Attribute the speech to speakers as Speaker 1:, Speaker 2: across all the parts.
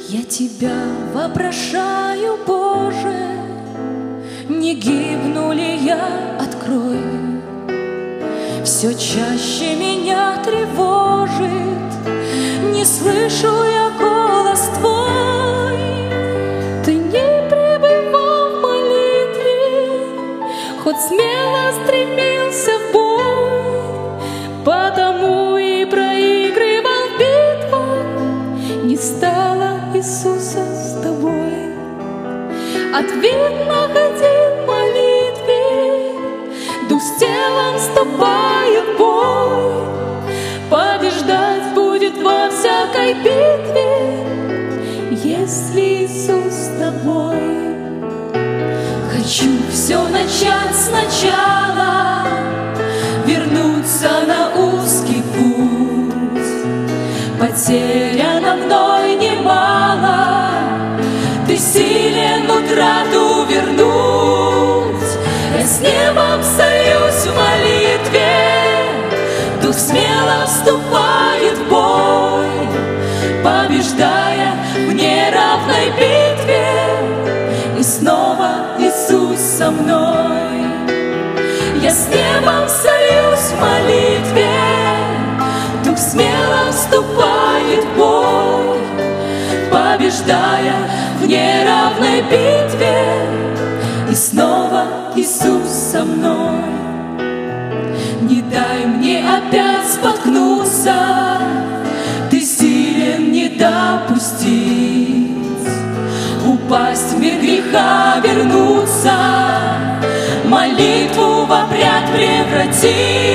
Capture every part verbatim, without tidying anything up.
Speaker 1: Я Тебя вопрошаю, Боже, не гибну ли я, открой. Все чаще меня тревожит, не слышу я голос Твой. Ты не пребывал в молитве, хоть смело стремился в бой, потому и проигрывал в битвах. Не стало Иисуса с Тобой. Ответ находил в молитве, дух с телом вступает в бой. Побеждать будет во всякой битве, если Иисус с тобой. Хочу все начать сначала, вернуться на узкий путь. Потеряно мной немало, Ты силен утрату вернуть. Я с небом союз в молитве, дух смело вступает в бой, побеждая в неравной битве. И снова Иисус со мной. Я с небом союз в молитве, дух смело вступает в бой, побеждая в неравной битве. И снова Иисус со мной. Не дай мне опять споткнуться, Ты силен не допустить упасть в мир греха, вернуться, молитву в обряд превратить.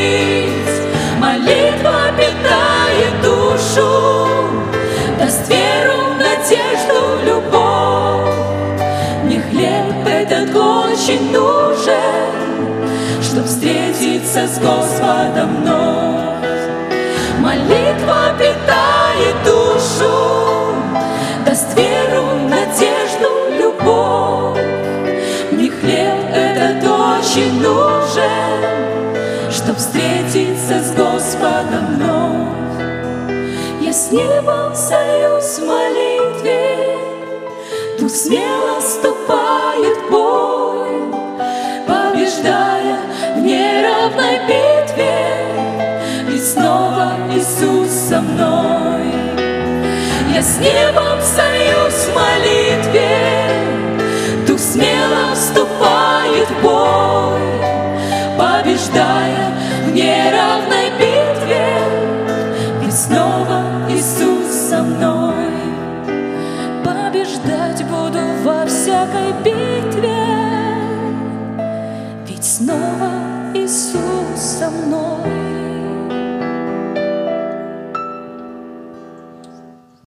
Speaker 1: Молитва питает душу, даст веру, надежду, любовь. Мне хлеб этот очень нужен, чтоб встретиться с Господом вновь. Молитва питает душу, даст веру, надежду, любовь. Мне хлеб этот очень нужен, чтоб встретиться с Господом вновь. Я с небом союз в молитве, дух смело вступает в бой, побеждая в неравной битве. И снова Иисус со мной. Я с небом союз в молитве, дух смело вступает в бой, побеждая в неравной битве. И снова Иисус со мной. Побеждать буду во всякой битве, ведь снова Иисус со мной.